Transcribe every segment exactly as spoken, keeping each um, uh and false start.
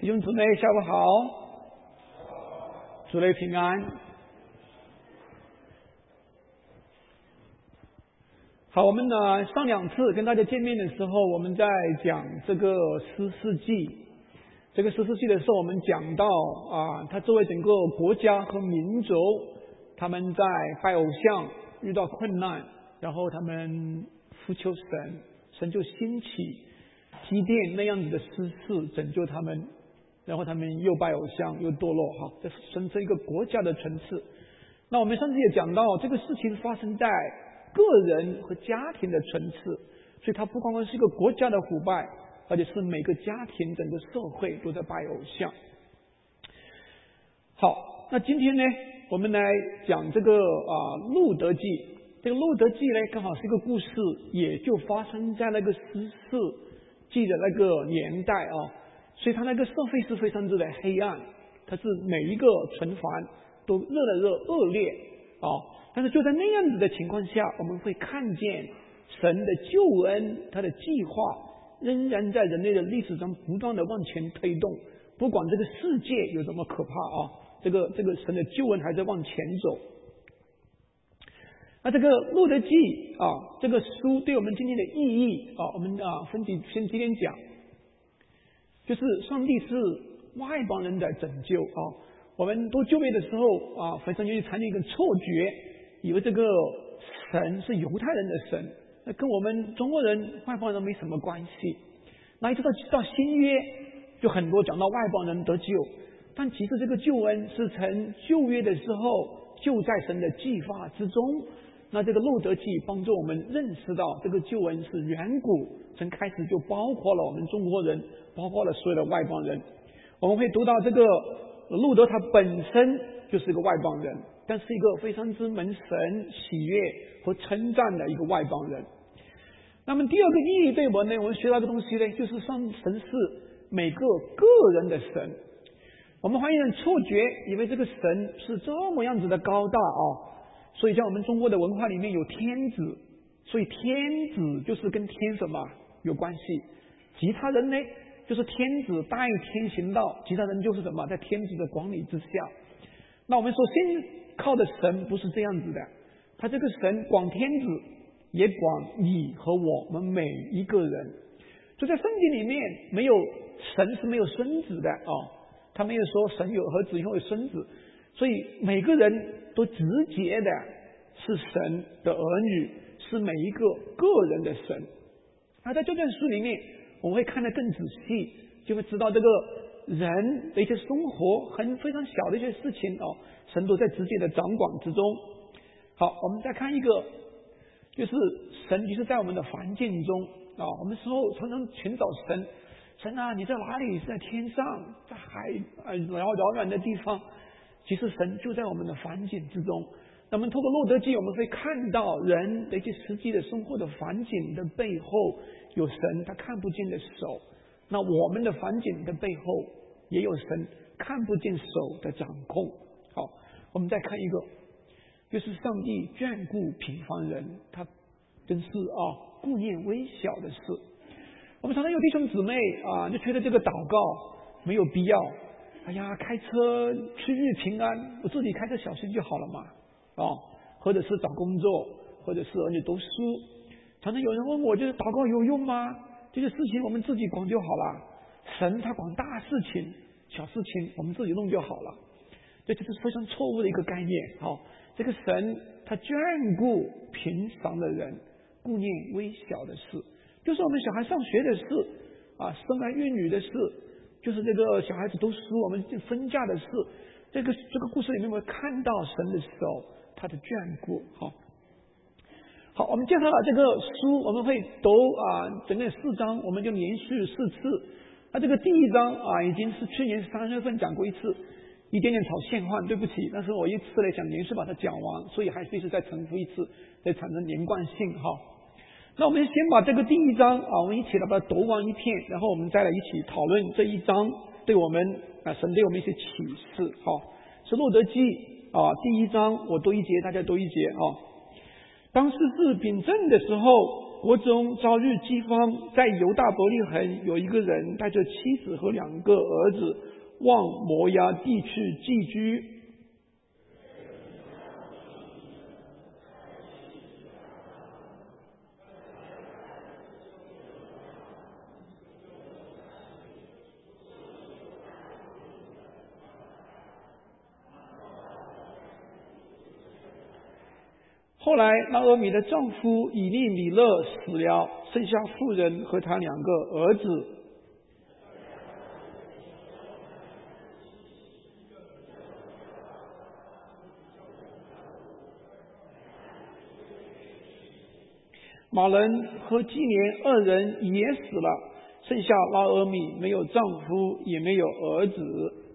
弟兄姊妹，下午好，主内平安。好，我们呢上两次跟大家见面的时候，我们在讲这个士师记。这个士师记的时候，我们讲到啊，他作为整个国家和民族，他们在拜偶像遇到困难，然后他们呼求神，神就兴起基甸那样子的士师拯救他们。然后他们又拜偶像又堕落，哈，这形成一个国家的层次。那我们上次也讲到，这个事情发生在个人和家庭的层次，所以它不光光是一个国家的腐败，而且是每个家庭整个社会都在拜偶像。好，那今天呢，我们来讲这个啊《路德记》。这个《路德记》呢，刚好是一个故事，也就发生在那个士师记的那个年代啊。所以他那个社会是非常之的黑暗，它是每一个城防都热了热恶劣啊。但是就在那样子的情况下，我们会看见神的救恩，他的计划仍然在人类的历史中不断的往前推动。不管这个世界有多么可怕啊，这个这个神的救恩还在往前走。那这个路德记啊，这个书对我们今天的意义啊，我们啊分几先几点讲。就是上帝是外邦人的拯救啊！我们都就业的时候啊，非常容易产生一个错觉，以为这个神是犹太人的神，那跟我们中国人、外邦人没什么关系。那一直到到新约，就很多讲到外邦人得救，但其实这个救恩是从旧约的时候就在神的计划之中。那这个路德记帮助我们认识到，这个救恩是远古从开始就包括了我们中国人，包括了所有的外邦人。我们会读到这个路德他本身就是一个外邦人，但是一个非常之蒙神喜悦和称赞的一个外邦人。那么第二个意义对我们呢，我们学到一个东西呢，就是上神是每个个人的神。我们怀疑人错觉，以为这个神是这么样子的高大啊。所以像我们中国的文化里面有天子，所以天子就是跟天什么有关系，其他人呢就是天子代天行道，其他人就是什么在天子的管理之下。那我们说先靠的神不是这样子的，他这个神管天子也管你和我们每一个人。就在圣经里面没有神是没有孙子的哦，他没有说神有儿子以后有孙子，所以每个人都直接的是神的儿女，是每一个个人的神。那在这段书里面，我们会看得更仔细，就会知道这个人的一些生活很非常小的一些事情哦，神都在直接的掌管之中。好，我们再看一个，就是神就是在我们的环境中啊，我们时候常常寻找神，神啊，你在哪里？是在天上，在海啊，遥遥远的地方。其实神就在我们的环境之中。那么透过路德记，我们会看到人的一些实际的生活的环境的背后有神他看不见的手，那我们的环境的背后也有神看不见手的掌控。好，我们再看一个，就是上帝眷顾平凡人，他真是啊顾念微小的事。我们常常有弟兄姊妹啊，就觉得这个祷告没有必要。哎呀，开车出入平安，我自己开车小心就好了嘛，哦，或者是找工作，或者是儿女读书。常常有人问我，就是祷告有用吗？这些事情我们自己管就好了，神他管大事情，小事情我们自己弄就好了。这就是非常错误的一个概念。好、哦，这个神他眷顾平常的人，顾念微小的事，就是我们小孩上学的事啊，生儿育女的事。就是这个小孩子读书，我们分家的事，这个这个故事里面我们看到神的手，他的眷顾。好，好，我们介绍了这个书，我们会读啊，整个四章，我们就连续四次。那这个第一章啊，已经是去年三月份讲过一次，一点点草现换，对不起，但是我一次呢想连续把它讲完，所以还必须再重复一次，再产生连贯性哈。那我们先把这个第一章啊，我们一起来把它读完一遍，然后我们再来一起讨论这一章对我们啊神对我们一些启示。好，是路德记啊第一章，我读一节，大家读一节啊。当士师秉政的时候， 国中遭遇饥荒，在犹大伯利恒有一个人带着妻子和两个儿子往摩押地去寄居。后来拿俄米的丈夫以利米勒死了，剩下妇人和他两个儿子。马伦和基连二人也死了，剩下拿俄米没有丈夫也没有儿子。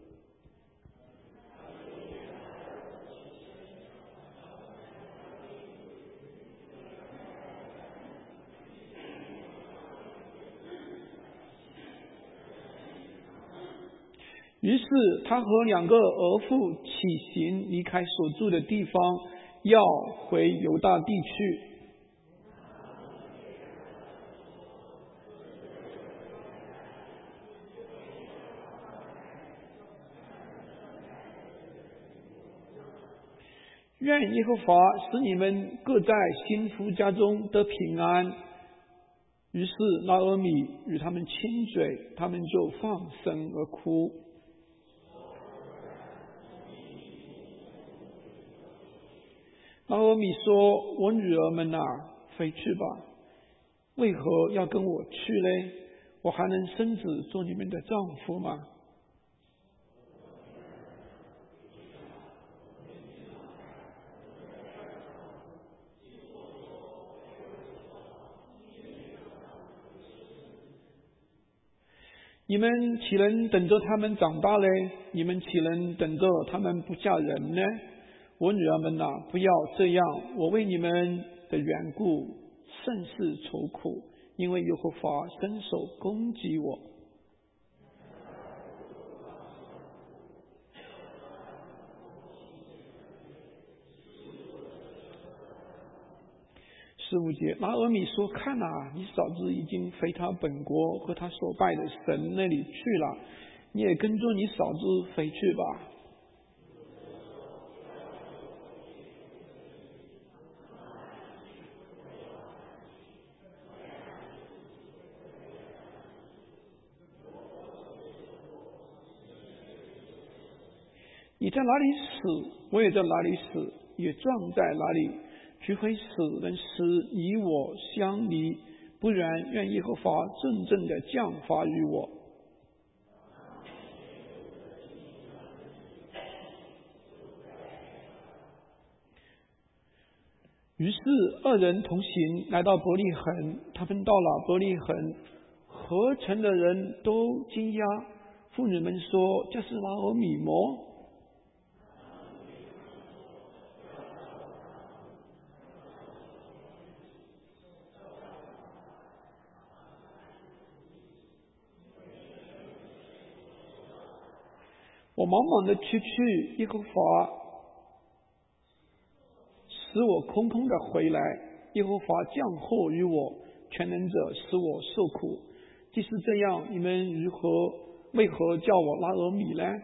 于是他和两个儿妇起行，离开所住的地方，要回犹大地去。愿耶和华使你们各在新夫家中得平安。于是拿俄米与他们亲嘴，他们就放声而哭。拿俄米说：“我女儿们啊，回去吧，为何要跟我去呢？我还能生子做你们的丈夫吗？”你们岂能等着他们长大嘞？你们岂能等着他们不嫁人呢？我女儿们啊，不要这样！我为你们的缘故甚是愁苦，因为耶和华伸手攻击我。十五节，拿俄米说：“看啊，你嫂子已经回他本国和他所拜的神那里去了，你也跟着你嫂子回去吧。”你在哪里死，我也在哪里死，也葬在哪里。除非死人时与我相离，不然愿耶和华真正的降罚于我。于是二人同行，来到伯利恒。他们到了伯利恒，合城的人都惊讶。妇女们说：“这是拿俄米么？”我忙忙的出去，耶和华使我空空的回来。耶和华降祸于我，全能者使我受苦。即是这样，你们如何为何叫我拿俄米呢？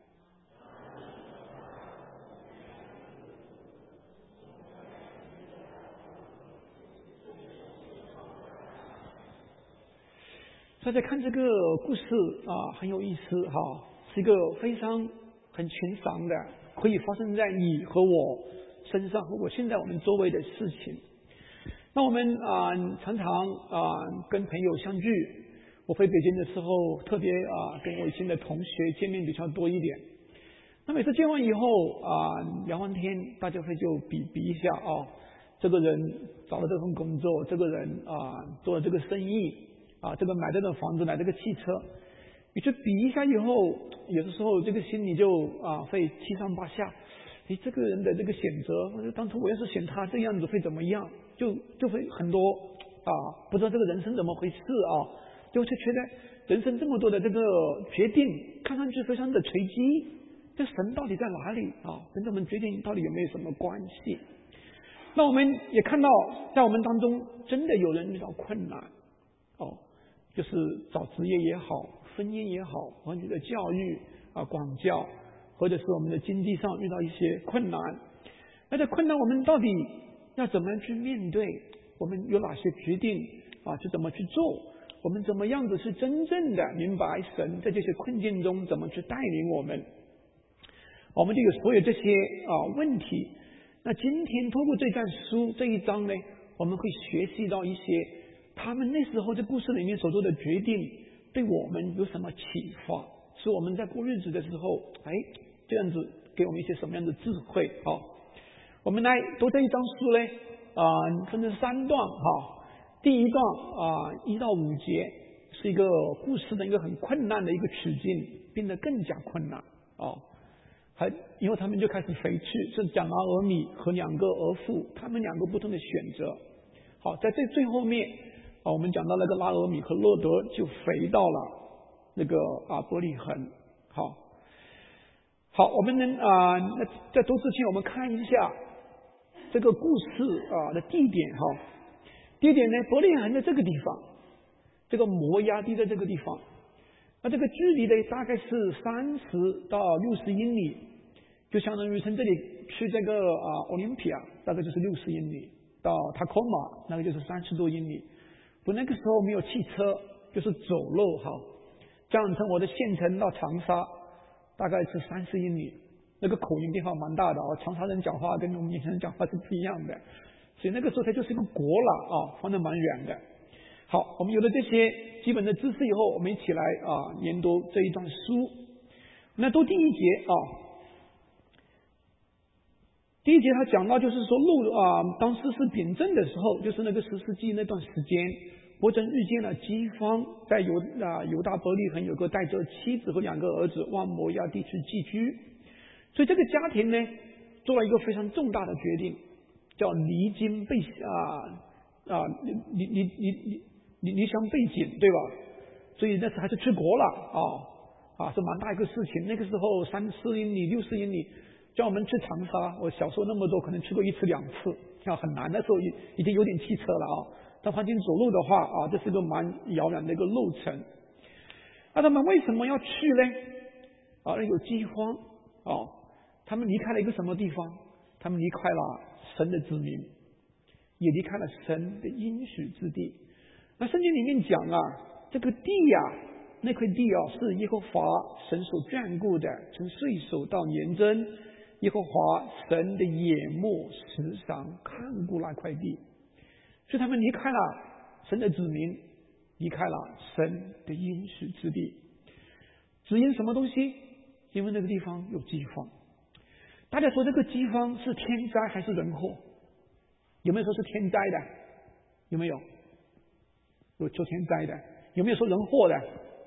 大家看这个故事啊，很有意思哈。是一个非常很寻常的，可以发生在你和我身上和我现在我们周围的事情。那我们啊、呃、常常啊、呃、跟朋友相聚，我回北京的时候，特别啊、呃、跟我以前的同学见面比较多一点。那每次见完以后啊、呃、聊完天，大家会就比比一下哦，这个人找了这份工作，这个人啊、呃、做了这个生意啊、这个买这个房子，买这个汽车。你去比一下以后，有的时候这个心里就啊会七上八下。你这个人的这个选择，或者当初我要是选他这样子会怎么样？就就会很多啊，不知道这个人生怎么回事啊，就会觉得人生这么多的这个决定，看上去非常的随机。这神到底在哪里啊？跟我们决定到底有没有什么关系？ 那我们也看到，在我们当中真的有人遇到困难，哦，就是找职业也好，婚姻也好，儿女的教育啊、管教，或者是我们的经济上遇到一些困难。那这困难我们到底要怎么去面对？我们有哪些决定啊？是怎么去做？我们怎么样子是真正的明白神在这些困境中怎么去带领我们？我们就有所有这些啊问题。那今天通过这段书这一章呢，我们会学习到一些他们那时候在故事里面所做的决定对我们有什么启发，使我们在过日子的时候，哎，这样子给我们一些什么样的智慧啊？我们来读这一章书呢，啊、呃，分成三段哈。第一段啊，一、呃、到五节是一个故事的一个很困难的一个处境，变得更加困难哦。还因为他们就开始回去，是讲拿俄米和两个儿妇，他们两个不同的选择。好，在这最后面啊，我们讲到那个拉俄米和洛德就回到了那个啊伯利恒。好，好，我们能啊，那在读之前我们看一下这个故事啊的地点哈。第一点呢，伯利恒在这个地方，这个摩押地在这个地方，那这个距离呢大概是三十到六十英里，就相当于从这里去这个啊奥林匹亚大概就是六十英里，到塔科马那个就是三十多英里。不，那个时候没有汽车，就是走路哈。这样从我的县城到长沙大概是三十英里，那个口音变化蛮大的啊，长沙人讲话跟我们以前人讲话是不一样的。所以那个时候它就是一个国了啊，放得蛮远的。好，我们有了这些基本的知识以后，我们一起来啊研读这一段书。那读第一节啊，第一节他讲到就是说路啊，当时是秉政的时候，就是那个十世纪那段时间，伯珍遇见了饥荒，在犹啊犹大伯利恒有个带着妻子和两个儿子往摩押地区寄居，所以这个家庭呢做了一个非常重大的决定。叫离经背啊啊离离离离离离乡背井，对吧？所以那时还是出国了啊啊，是蛮大一个事情。那个时候三四英里、六十英里，叫我们去长沙，我小时候那么多，可能去过一次两次，啊，很难的时候已已经有点汽车了啊。但环境走路的话啊，这是个蛮遥远的一个路程。那他们为什么要去呢？啊，有饥荒啊，他们离开了一个什么地方？他们离开了神的子民，也离开了神的应许之地。那圣经里面讲啊，这个地呀、啊，那块地啊，是耶和华神所眷顾的，从岁首到年增，耶和华神的眼目时常看顾那块地。所以他们离开了神的子民，离开了神的应许之地。只因什么东西？因为那个地方有饥荒。大家说这个饥荒是天灾还是人祸？有没有说是天灾的？有没有？有说天灾的？有没有说人祸的？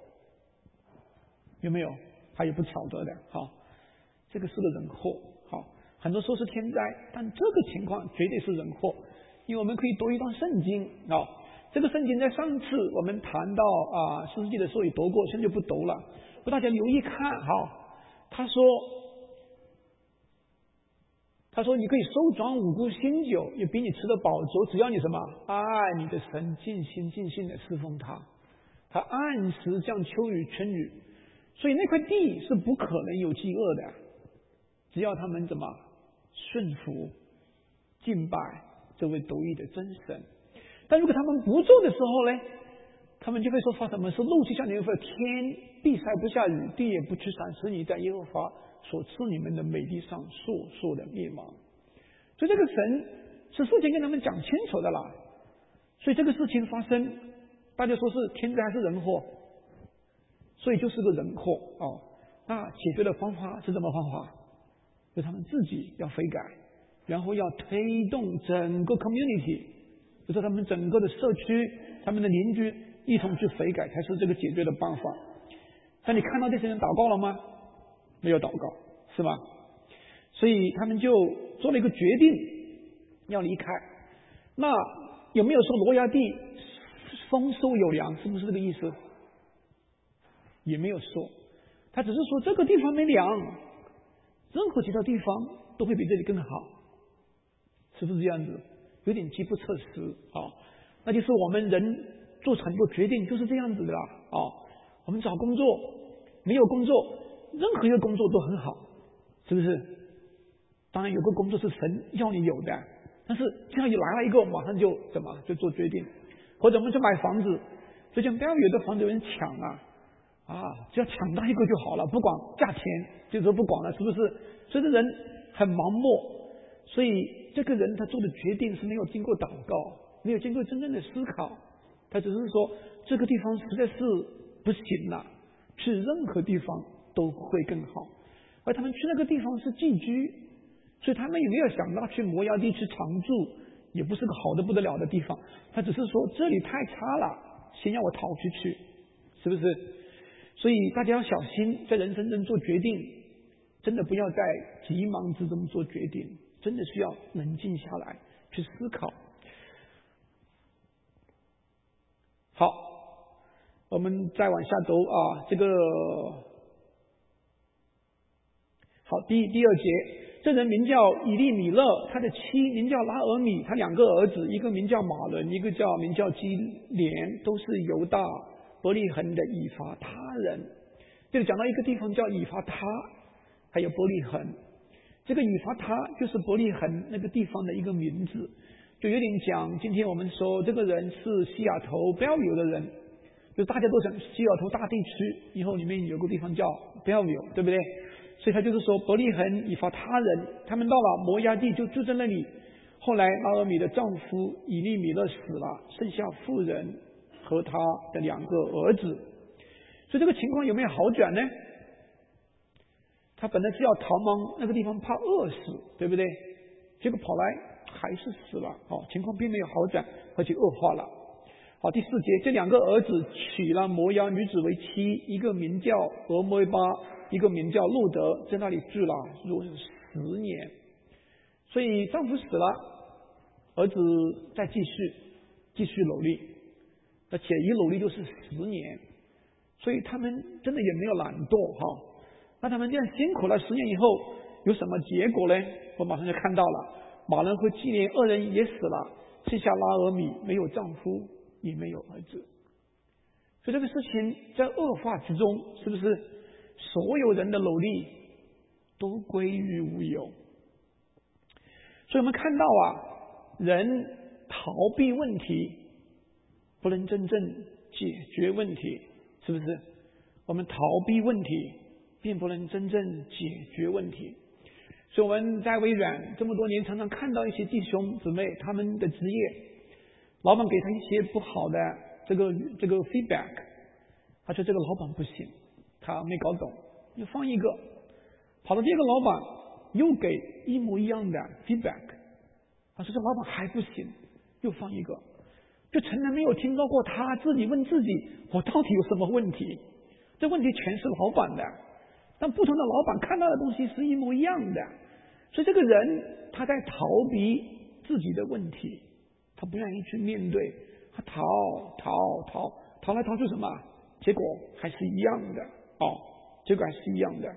有没有？还有不晓得的。好，这个是个人祸。好，很多说是天灾，但这个情况绝对是人祸，因为我们可以读一段圣经啊。这个圣经在上次我们谈到啊诗记的时候也读过，现在就不读了。不，大家留意看哈。他说。他说：“你可以收装五谷新酒，也比你吃的饱足，只要你什么爱你的神，尽心尽性的侍奉他。他按时降秋雨春雨，所以那块地是不可能有饥饿的，只要他们怎么顺服、敬拜这位独一的真神。但如果他们不做的时候呢，他们就会说发什么是怒气向你们发，天地塞不下雨，地也不驱散，使你在耶和华所赐你们的美地上速速的灭亡。所以这个神是事情跟他们讲清楚的了。所以这个事情发生，大家说是天灾还是人祸？所以就是个人祸哦。那解决的方法是什么方法？就他们自己要悔改，然后要推动整个 community， 就是他们整个的社区、他们的邻居一同去悔改，才是这个解决的办法。但你看到这些人祷告了吗？没有祷告，是吧？所以他们就做了一个决定，要离开。那有没有说挪亚地丰收有粮？是不是这个意思？也没有说，他只是说这个地方没粮，任何其他地方都会比这里更好， 是不是这样子？有点机不测时啊，那就是我们人做很多决定就是这样子的啦啊。我们找工作，没有工作，任何一个工作都很好，是不是？当然有个工作是神要你有的，但是这样一来了一个，马上就怎么就做决定。或者我们去买房子，最近不要有的房子有人抢啊啊，只要抢到一个就好了，不管价钱就说不管了，是不是？所以这人很盲目，所以这个人他做的决定是没有经过祷告，没有经过真正的思考，他只是说这个地方实在是不行了，去任何地方都会更好。而他们去那个地方是寄居，所以他们也没有想到去摩崖地去常住，也不是个好的不得了的地方，他只是说这里太差了，先让我逃出去，是不是？所以大家要小心，在人生中做决定，真的不要在急忙之中做决定，真的需要冷静下来去思考。好，我们再往下走啊，这个好，第第二节，这人名叫以利米勒，他的妻名叫拉俄米，他两个儿子，一个名叫马伦，一个叫名叫基连，都是犹大伯利恒的以法他人。这里讲到一个地方叫以法他，还有伯利恒。这个以法他就是伯利恒那个地方的一个名字，就有点讲今天我们说这个人是西雅图 Bellevue 的人，就大家都想西雅图大地区以后里面有个地方叫 Bellevue， 对不对？所以他就是说伯利恒以法他人，他们到了摩押地就住在那里。后来拉俄米的丈夫以利米勒死了，剩下妇人和他的两个儿子。所以这个情况有没有好转呢？他本来是要逃亡那个地方，怕饿死，对不对？结果跑来还是死了，哦，情况并没有好转，而且恶化了。好，第四节，这两个儿子娶了摩押女子为妻，一个名叫俄摩巴，一个名叫路德，在那里住了如十年。所以丈夫死了，儿子再继续继续努力，而且一努力就是十年，所以他们真的也没有懒惰哈。那他们这样辛苦了十年以后，有什么结果呢？我马上就看到了，马伦和基连二人也死了，剩下拉俄米没有丈夫，也没有儿子。所以这个事情在恶化之中，是不是所有人的努力都归于无有？所以我们看到啊，人逃避问题不能真正解决问题，是不是？我们逃避问题并不能真正解决问题。所以我们在微软这么多年，常常看到一些弟兄姊妹他们的职业，老板给他一些不好的这个这个 feedback， 他说这个老板不行，他没搞懂，就放一个，跑到这个老板又给一模一样的 feedback， 他说这老板还不行，又放一个，就从来没有听到过他自己问自己，我到底有什么问题？这问题全是老板的，但不同的老板看到的东西是一模一样的，所以这个人他在逃避自己的问题，他不愿意去面对，他逃逃逃逃来逃去什么？结果还是一样的哦，结果还是一样的。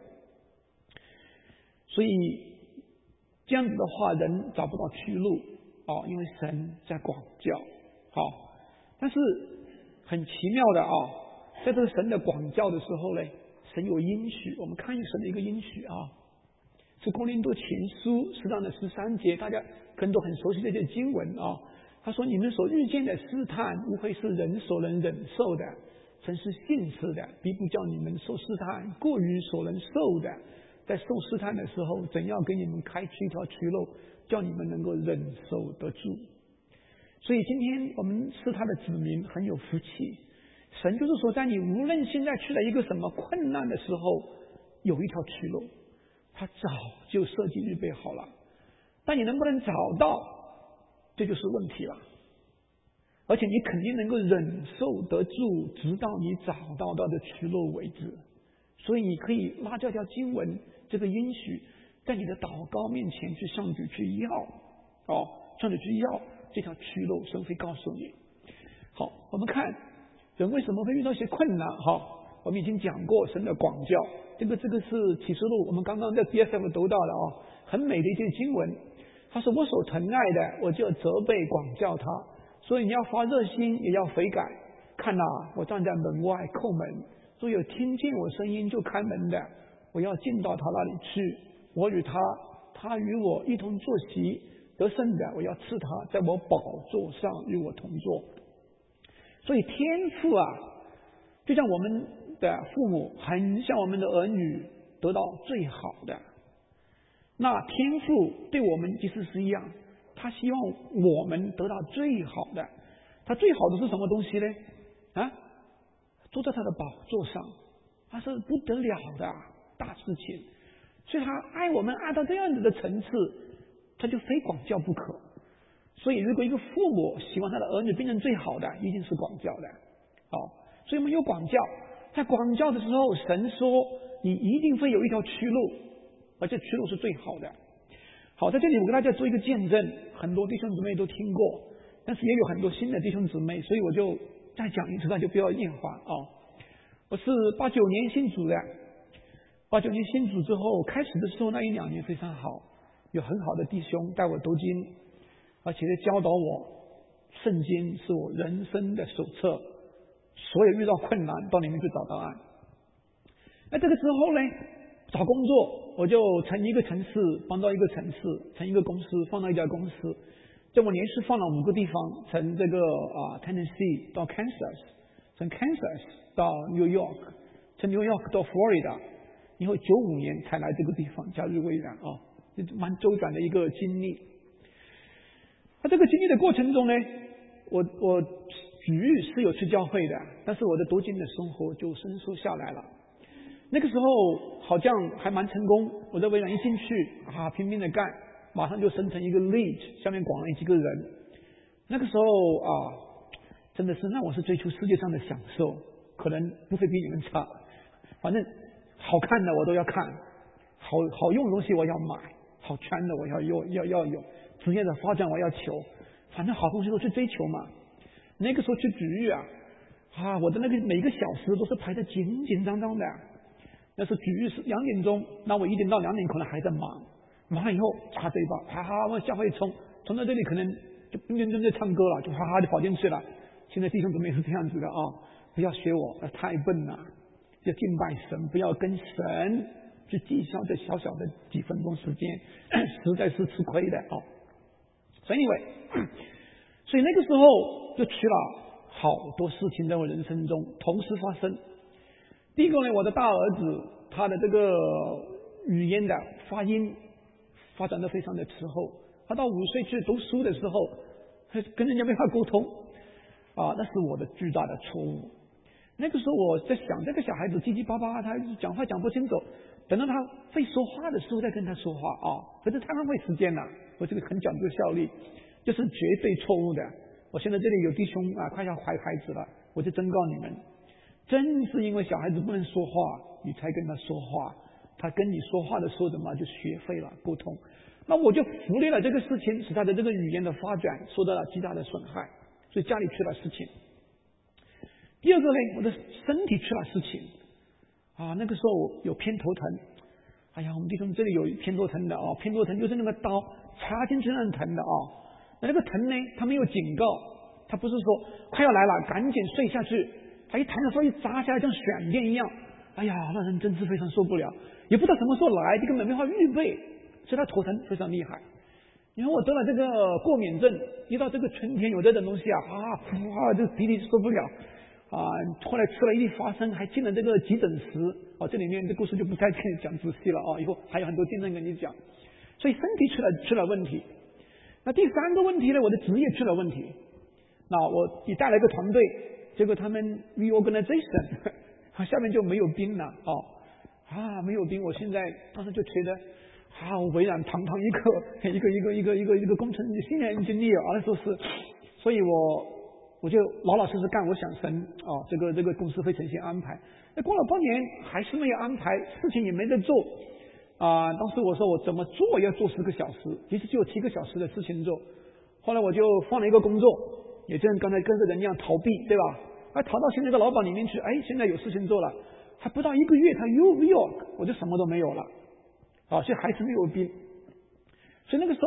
所以这样子的话，人找不到去路哦，因为神在管教。好，但是很奇妙的啊、哦，在这个神的管教的时候呢，神有应许，我们看神的一个应许啊，是哥林多前书十章的十三节，大家可能都很熟悉这些经文啊。他说：“你们所遇见的试探，无非是人所能忍受的，神是信实的，必不叫你们受试探过于所能受的。在受试探的时候，怎样给你们开出一条渠路，叫你们能够忍受得住。”所以今天我们是他的子民，很有福气。神就是说，在你无论现在去了一个什么困难的时候，有一条去路，他早就设计预备好了。但你能不能找到，这就是问题了。而且你肯定能够忍受得住，直到你找到到的去路为止。所以你可以拉这条经文，这个应许，在你的祷告面前去向主去要，哦，向主去要这条去路，神会告诉你。好，我们看人为什么会遇到一些困难哈？我们已经讲过神的管教，这个这个是启示录，我们刚刚在 D S F 读到的啊，很美的一件经文。 他是我所疼爱的，我就责备管教他。所以你要发热心，也要悔改。看哪，我站在门外叩门，若有听见我声音就开门的，我要进到他那里去，我与他，他与我一同坐席。得胜的，我要赐他在我宝座上与我同坐。所以天父啊，就像我们的父母很像我们的儿女得到最好的，那天父对我们其实是一样，他希望我们得到最好的。他最好的是什么东西呢？啊，坐在他的宝座上，他是不得了的大事情。所以他爱我们爱到这样子的层次，他就非管教不可。所以如果一个父母希望他的儿女变成最好的，一定是管教的。好，所以我们有管教，在管教的时候，神说你一定会有一条去路，而这去路是最好的。好，在这里我跟大家做一个见证，很多弟兄姊妹都听过，但是也有很多新的弟兄姊妹，所以我就再讲一次，大家就不要厌烦哦。我是八九年信主的，八九年信主之后，开始的时候那一两年非常好，有很好的弟兄带我读经，而且教导我圣经是我人生的手册，所有遇到困难到里面去找答案。那这个之后呢，找工作我就从一个城市搬到一个城市，从一个公司放到一家公司，就我连续放了五个地方，从这个啊 Tennessee 到 Kansas， 从 Kansas 到 New York， 从 New York 到 Florida， 以后九五年才来这个地方加入微软啊，蛮周转的一个经历。那这个经历的过程中呢，我我举日是有去教会的，但是我的读经的生活就生疏下来了。那个时候好像还蛮成功，我在微软一进去啊，拼命的干，马上就生成一个 lead， 下面管了几个人。那个时候啊，真的是让我是追求世界上的享受，可能不会比你们差。反正好看的我都要看，好好用的东西我要买，好穿的我要用要要有，职业的发展我要求，反正好东西都去追求嘛。那个时候去举日啊，啊，我的那个每个小时都是排得紧紧张张的。那是举日是两点钟，那我一点到两点可能还在忙，忙了以后插嘴巴，哈哈往教会冲，冲到这里可能就边边在唱歌了，就哈哈就跑进去了。现在弟兄姊妹是这样子的啊，不要学我，太笨了，要敬拜神，不要跟神去计较这小小的几分钟时间，实在是吃亏的啊。所以因为，所以那个时候就去了好多事情在我人生中同时发生。第一个呢，我的大儿子他的这个语言的发音发展得非常的迟后，他到五岁去读书的时候，跟人家没法沟通啊，那是我的巨大的错误。那个时候我在想，这个小孩子叽叽巴巴，他讲话讲不清楚，等到他会说话的时候再跟他说话啊，可是太浪费时间了。我这个很讲究效率，就是绝对错误的。我现在这里有弟兄啊，快要怀孩子了，我就真告你们，正是因为小孩子不能说话，你才跟他说话，他跟你说话的时候怎么就学会了沟通。那我就忽略了这个事情，使他的这个语言的发展受到了极大的损害，所以家里出了事情。第二个呢，我的身体出了事情啊，那个时候有偏头疼。哎呀，我们弟兄这里有偏头疼的啊，偏头疼就是那个刀插进去那种疼的啊。那那个疼呢，他没有警告，他不是说快要来了赶紧睡下去，他一疼的时候一砸下来像闪电一样，哎呀，那人真是非常受不了，也不知道什么时候来，就根本没法预备，所以他头疼非常厉害。因为我得了这个过敏症，一到这个春天有这种东西啊，啊，哇，这鼻涕受不了啊！后来吃了一粒花生，还进了这个急诊室啊。这里面的故事就不太讲仔细了啊，以后还有很多见证跟你讲。所以身体出了出了问题。那第三个问题呢，我的职业出了问题。那我也带了一个团队，结果他们 reorganization， 下面就没有兵了啊啊，没有兵。我现在当时就觉得啊，微软堂堂一个一个一个一个一个一个工程新人经历啊，那时候是，所以我我就老老实实干，我想神啊，这个这个公司会重新安排。那过了半年还是没有安排，事情也没得做啊。当时我说我怎么做要做十个小时，其实只有七个小时的事情做。后来我就换了一个工作，也就像刚才跟着人一样逃避，对吧？哎，逃到现在的老板里面去，哎，现在有事情做了，还不到一个月，他又又我就什么都没有了。啊，所以还是没有兵。所以那个时候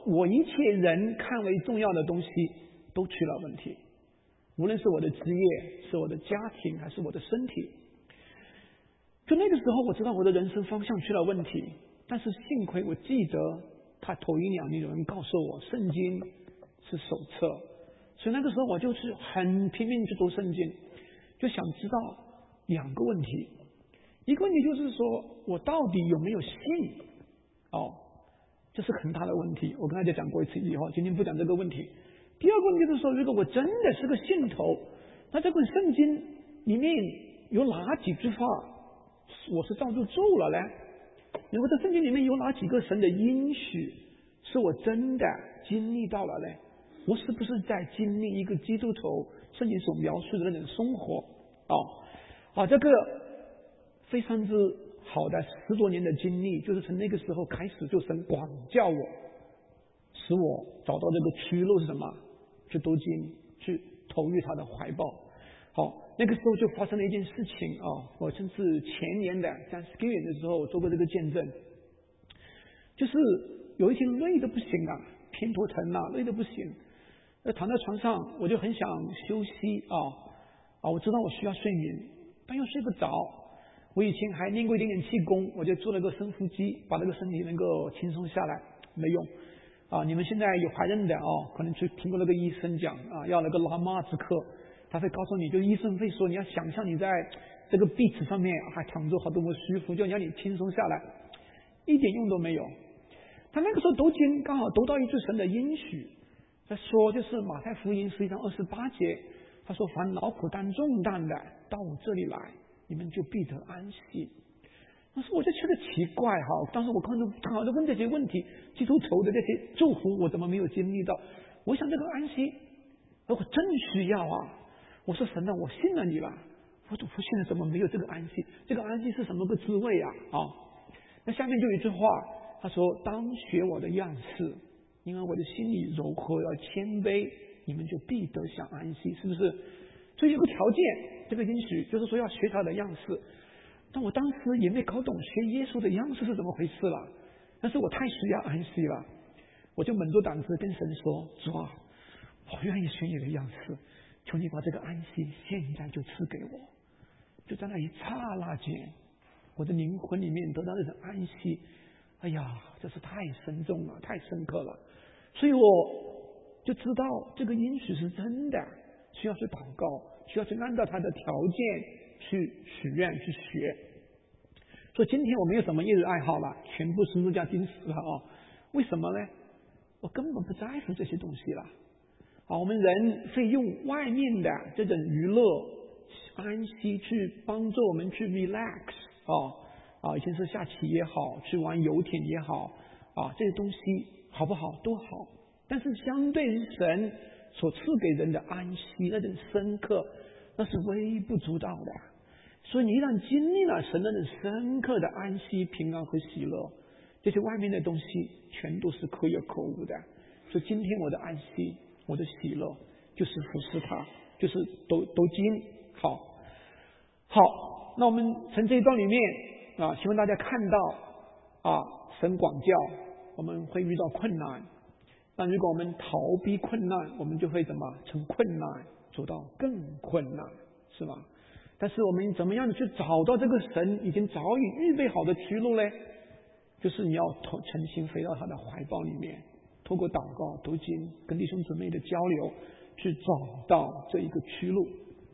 我一切人看为重要的东西都出了问题，无论是我的职业，是我的家庭，还是我的身体。就那个时候我知道我的人生方向出了问题，但是幸亏我记得他头一两年有人告诉我圣经是手册，所以那个时候我就是很拼命去读圣经，就想知道两个问题。一个问题就是说我到底有没有信哦，这是很大的问题，我跟大家讲过一次以后，今天不讲这个问题。第二个问题就是说，如果我真的是个信徒，那这本圣经里面有哪几句话我是照住做了呢？如果这圣经里面有哪几个神的应许是我真的经历到了呢？我是不是在经历一个基督徒圣经所描述的那种生活？哦，啊，这个非常之好的十多年的经历，就是从那个时候开始，就神管教我，使我找到这个出路是什么？去读经，去投入他的怀抱。好，那个时候就发生了一件事情啊，我甚至前年的在 Thanksgiving 的时候做过这个见证，就是有一天累得不行啊，偏头疼啊，累得不行，呃，躺在床上我就很想休息啊啊，我知道我需要睡眠，但又睡不着。我以前还练过一点点气功，我就做了个深呼吸，把那个身体能够轻松下来，没用啊！你们现在有怀孕的啊，可能去听过那个医生讲啊，要那个拉马兹克，他会告诉你，就医生会说你要想象你在这个壁纸上面还躺着，好多么舒服，就让你轻松下来，一点用都没有。他那个时候读经刚好读到一句神的应许，他说就是马太福音十一章二十八节，他说凡劳苦担重担的到我这里来，你们就必得安息。但是我就觉得奇怪哈，当时我刚刚好就问这些问题，基督徒的这些祝福我怎么没有经历到？我想这个安息，我真需要啊！我说神啊，我信了你了，我我现在怎么没有这个安息？这个安息是什么个滋味啊？啊！那下面就有一句话，他说：“当学我的样式，因为我的心里柔和而谦卑，你们就必得享安息。”是不是？所以有个条件，这个应许就是说要学他的样式。但我当时也没搞懂学耶稣的样式是怎么回事了，但是我太需要安息了，我就稳住胆子跟神说：“主啊，我愿意学你的样式，求你把这个安息现在就赐给我。”就在那一刹那间，我的灵魂里面得到那种安息。哎呀，这是太深重了，太深刻了，所以我就知道这个应许是真的，需要去祷告，需要去按照他的条件去许愿去学。所以今天我没有什么业余爱好了，全部是儒家经史了啊！为什么呢？我根本不在乎这些东西了。啊，我们人会用外面的这种娱乐、安息去帮助我们去 relax 啊啊，以前是下棋也好，去玩游艇也好啊，这些东西好不好都好，但是相对于神所赐给人的安息那种深刻，那是微不足道的。所以你一旦经历了神那种深刻的安息、平安和喜乐，这些外面的东西全都是可有可无的。所以今天我的安息、我的喜乐，就是服侍他，就是读读经。好，好，那我们从这一段里面啊，希望大家看到啊，神管教，我们会遇到困难，但如果我们逃避困难，我们就会怎么从困难走到更困难，是吧？但是我们怎么样的去找到这个神已经早已预备好的出路呢？就是你要诚心飞到他的怀抱里面，透过祷告、读经、跟弟兄姊妹的交流，去找到这一个出路。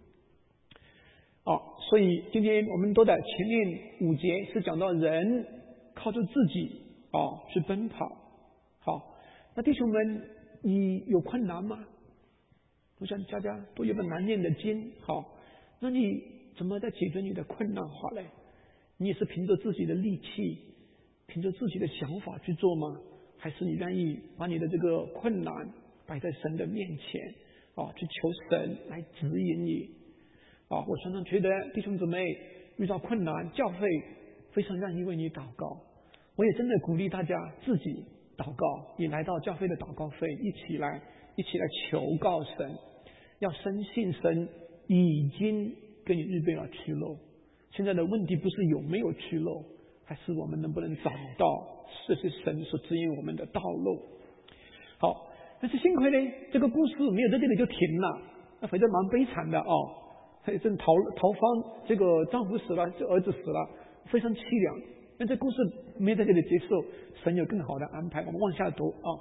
啊，所以今天我们都在前面五节是讲到人靠着自己啊去奔跑。好，那弟兄们，你有困难吗？我想大家都有本难念的经。好，那你怎么在解决你的困难好嘞？你也是凭着自己的力气，凭着自己的想法去做吗？还是你愿意把你的这个困难摆在神的面前啊，去求神来指引你啊？我常常觉得弟兄姊妹遇到困难，教会非常愿意为你祷告。我也真的鼓励大家自己祷告，你来到教会的祷告会，一起来一起来求告神，要深信神已经给你预备了出路。现在的问题不是有没有出路，还是我们能不能找到这是神所指引我们的道路。 好，但是幸亏呢，这个故事没有在这里就停了，那反正蛮悲惨的哦。正逃逃方，这个丈夫死了，这儿子死了，非常凄凉。但这故事没有在这里结束，神有更好的安排。我们往下读啊，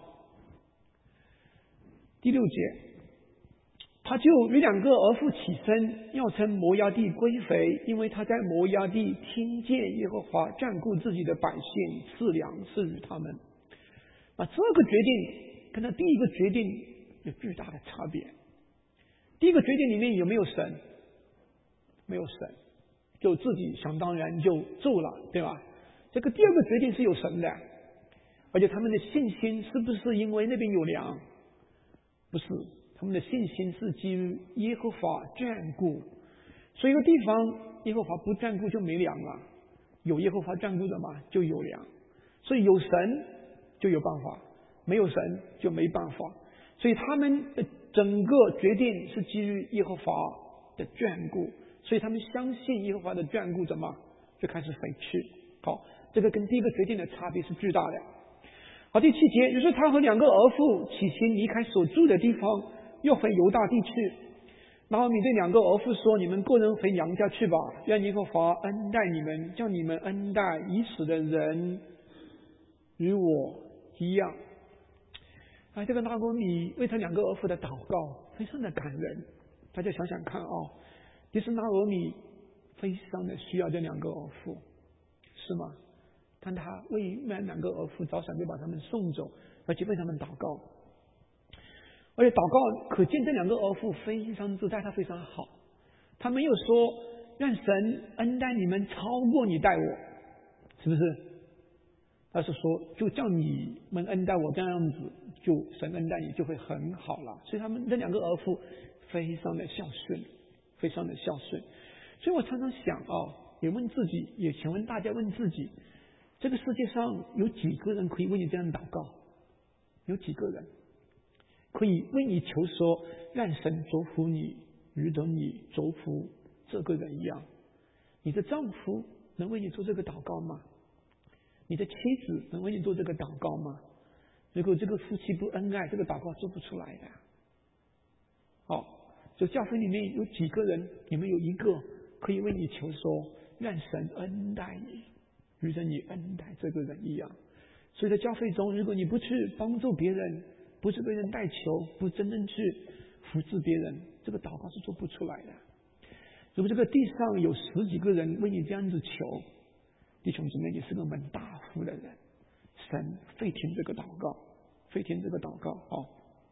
第六节，他就与两个儿妇起身，要从摩押地归回，因为他在摩押地听见耶和华眷顾自己的百姓，赐粮食与他们。那这个决定跟他第一个决定有巨大的差别。第一个决定里面有没有神？没有神，就自己想当然就做了，对吧？这个第二个决定是有神的，而且他们的信心是不是因为那边有粮？不是，他们的信心是基于耶和华眷顾。所以一个地方耶和华不眷顾就没粮了，有耶和华眷顾的嘛就有粮。所以有神就有办法，没有神就没办法。所以他们的整个决定是基于耶和华的眷顾，所以他们相信耶和华的眷顾，怎么就开始回去。好，这个跟第一个决定的差别是巨大的。好，第七节，于是他和两个儿妇起行，离开所住的地方，又回犹大地去。拿俄米对两个儿妇说：“你们个人回娘家去吧，愿耶和华恩待你们，叫你们恩待已死的人，与我一样。”啊，这个拿俄米为他两个儿妇的祷告非常的感人。大家想想看哦，其实拿俄米非常的需要这两个儿妇，是吗？但他为那两个儿妇着想，就把他们送走，而且为他们祷告。而且祷告可见这两个儿妇非常之待他非常好，他没有说让神恩待你们超过你待我，是不是？他是说就叫你们恩待我，这样子就神恩待你就会很好了。所以他们这两个儿妇非常的孝顺，非常的孝顺。所以我常常想啊，也问自己，也请问大家问自己，这个世界上有几个人可以为你这样祷告？有几个人可以为你求说，让神祝福你，如同你祝福这个人一样？你的丈夫能为你做这个祷告吗？你的妻子能为你做这个祷告吗？如果这个夫妻不恩爱，这个祷告做不出来的。好，就教会里面有几个人，你们有一个可以为你求说，让神恩待你，如同你恩待这个人一样。所以在教会中，如果你不去帮助别人，不是被人代求，不真正去扶持别人，这个祷告是做不出来的。如果这个地上有十几个人为你这样子求，弟兄姊妹，你是个门大户的人，神会听这个祷告，会听这个祷告。哦，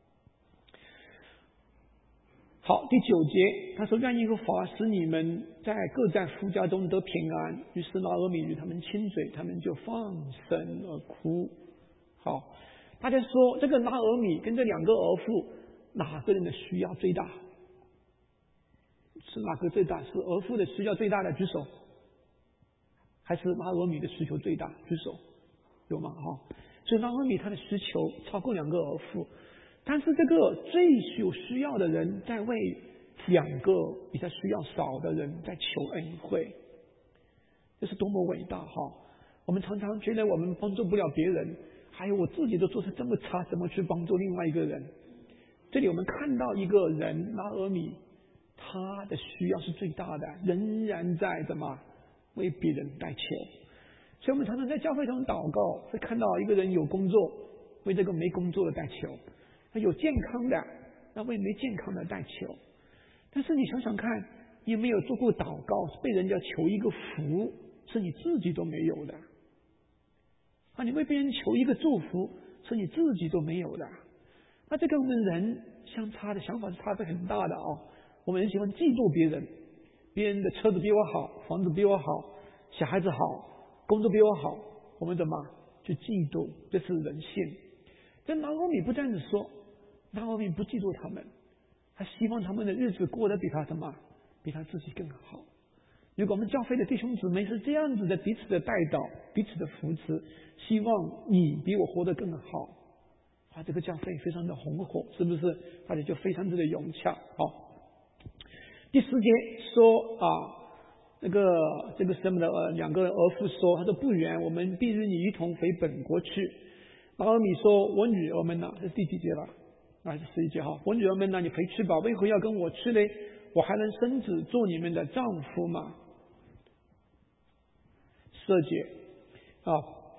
好，第九节，他说：“愿耶和华使你们在各在夫家中得平安。”于是拿俄米与他们亲嘴，他们就放声而哭。好，大家说这个拿俄米跟这两个儿妇，哪个人的需要最大？是哪个最大？是儿妇的需要最大的举手，还是拿俄米的需求最大？举手，有吗？哈，所以拿俄米他的需求超过两个儿妇。但是这个最有需要的人在为两个比较需要少的人在求恩惠，这是多么伟大哈！我们常常觉得我们帮助不了别人，还有我自己都做得这么差，怎么去帮助另外一个人？这里我们看到一个人拿俄米，他的需要是最大的，仍然在怎么为别人代求。所以我们常常在教会中祷告，会看到一个人有工作，为这个没工作的代求；有健康的，那为没健康的代求。但是你想想看，你有没有做过祷告，被人家求一个福，是你自己都没有的？啊，你为别人求一个祝福，是你自己都没有的。那这跟我们人相差的想法是差别很大的哦。我们很喜欢嫉妒别人，别人的车子比我好，房子比我好，小孩子好，工作比我好，我们怎么去嫉妒？这是人性。但拿俄米不这样子说，拿俄米不嫉妒他们，他希望他们的日子过得比他什么，比他自己更好。如果我们教会的弟兄姊妹是这样子的，彼此的带导，彼此的扶持，希望你比我活得更好，啊，这个教会非常的红火，是不是？大家就非常之的融洽。好，第十节说啊，这个这个什么的呃两个儿妇说，他说不远，我们必与你一同回本国去。 拿俄米说：“我女儿们呐、啊，这是第几节了？还是十一节哈？我女儿们呐、啊，你回去吧，为何要跟我去呢？我还能生子做你们的丈夫吗？”十二节啊，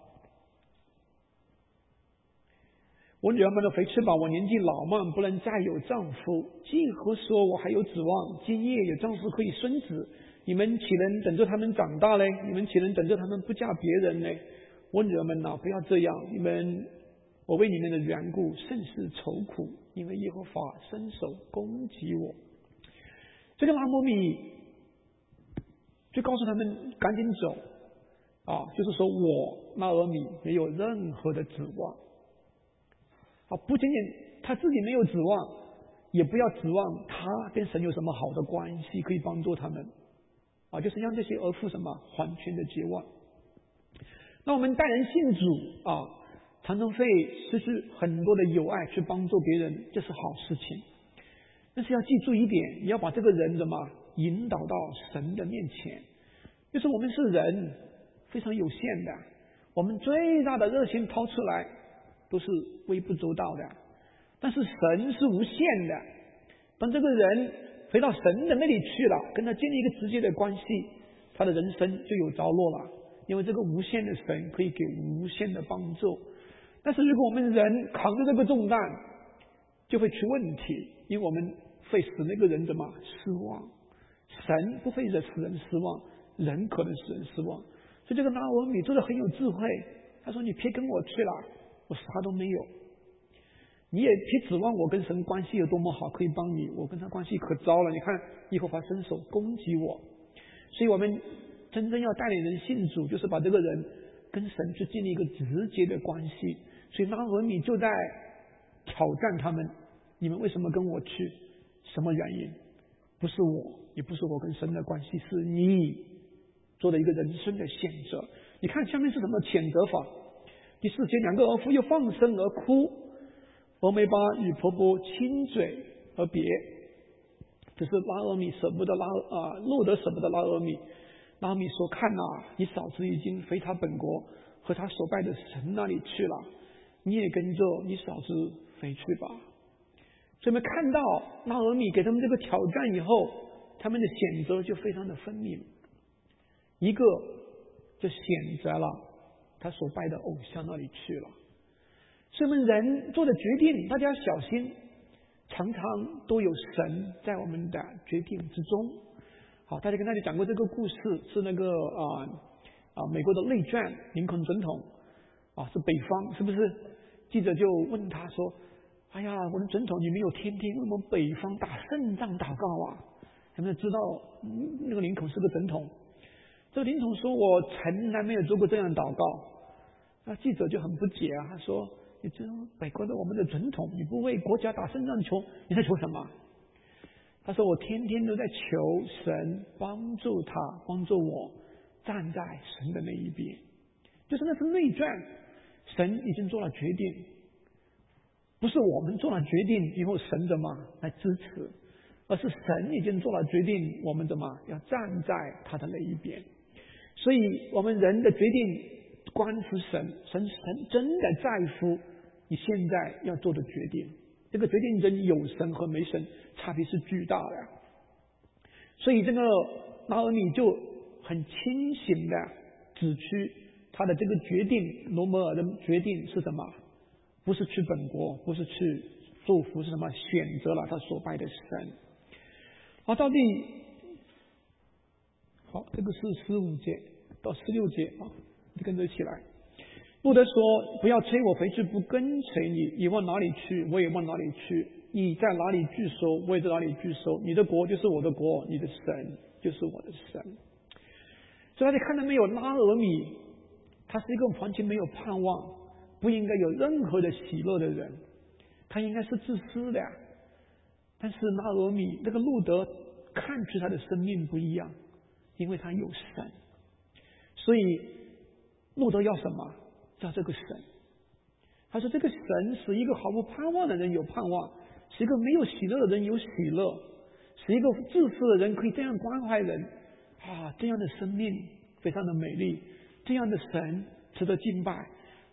我女儿们都回去吧，我年纪老迈，不能再有丈夫。既何说我还有指望，今夜有丈夫可以生子，你们岂能等着他们长大呢？你们岂能等着他们不嫁别人呢？我女儿们呐、啊，不要这样，你们，我为你们的缘故甚是愁苦，因为耶和华伸手攻击我。这个拿俄米就告诉他们赶紧走啊，就是说我拿俄米没有任何的指望啊，不仅仅他自己没有指望，也不要指望他跟神有什么好的关系可以帮助他们啊，就是让这些儿妇什么完全的绝望。那我们待人信主啊，常常会失去很多的友爱去帮助别人，这是好事情。但是要记住一点，你要把这个人怎么引导到神的面前。就是我们是人，非常有限的，我们最大的热心掏出来都是微不足道的，但是神是无限的。当这个人回到神的那里去了，跟他建立一个直接的关系，他的人生就有着落了。因为这个无限的神可以给无限的帮助。但是如果我们人扛着这个重担，就会出问题，因为我们会使那个人怎么失望。神不会惹使人失望，人可能使人失望。所以这个拿俄米做的很有智慧，他说你别跟我去了，我啥都没有，你也别指望我跟神关系有多么好可以帮你，我跟他关系可糟了，你看耶和华伸手攻击我。所以我们真正要带领人信主，就是把这个人跟神去建立一个直接的关系。所以拿俄米就在挑战他们，你们为什么跟我去？什么原因？不是我，也不是我跟神的关系，是你做的一个人生的选择。你看下面是什么谴责法？第四节，两个儿妇又放声而哭，俄梅巴与婆婆亲嘴而别。这是拉俄米舍不得拉啊，路德舍不得拉俄米。拉俄米说：“看呐、啊，你嫂子已经回他本国和他所拜的神那里去了，你也跟着你嫂子回去吧。”所以我们看到拉俄米给他们这个挑战以后，他们的选择就非常的分明。一个就选择了他所拜的偶像那里去了。所以我们人做的决定，大家要小心，常常都有神在我们的决定之中。好，大家跟大家讲过这个故事，是那个啊啊美国的内战，林肯总统啊是北方，是不是？记者就问他说：“哎呀，我们总统，你没有天天为我们北方打胜仗祷告啊？”他们知道、嗯、那个林肯是个总统。这个林肯说：“我从来没有做过这样的祷告。”那记者就很不解啊，他说：“你这北国的我们的总统，你不为国家打胜仗求，你在求什么？”他说：“我天天都在求神帮助他，帮助我站在神的那一边。”就是那是内战，神已经做了决定，不是我们做了决定以后神怎么来支持，而是神已经做了决定，我们怎么要站在他的那一边。所以我们人的决定关乎神，神神真的在乎你现在要做的决定。这个决定中有神和没神差别是巨大的。所以这个拿俄米就很清醒的指出他的这个决定，罗摩尔的决定是什么？不是去本国，不是去祝福，是什么？选择了他所拜的神。好，到底好，这个是十五节到十六节啊，你跟着一起来。路德说：“不要催我回去，不跟随你，你往哪里去，我也往哪里去；你在哪里聚收，我也在哪里聚收。你的国就是我的国，你的神就是我的神。”所以大家看到没有？拉俄米他是一个完全没有盼望，不应该有任何的喜乐的人，他应该是自私的。但是拉俄米这个路德看出他的生命不一样，因为他有神。所以路德要什么？叫这个神。他说这个神使一个毫无盼望的人有盼望，使一个没有喜乐的人有喜乐，使一个自私的人可以这样关怀人啊，这样的生命非常的美丽，这样的神值得敬拜。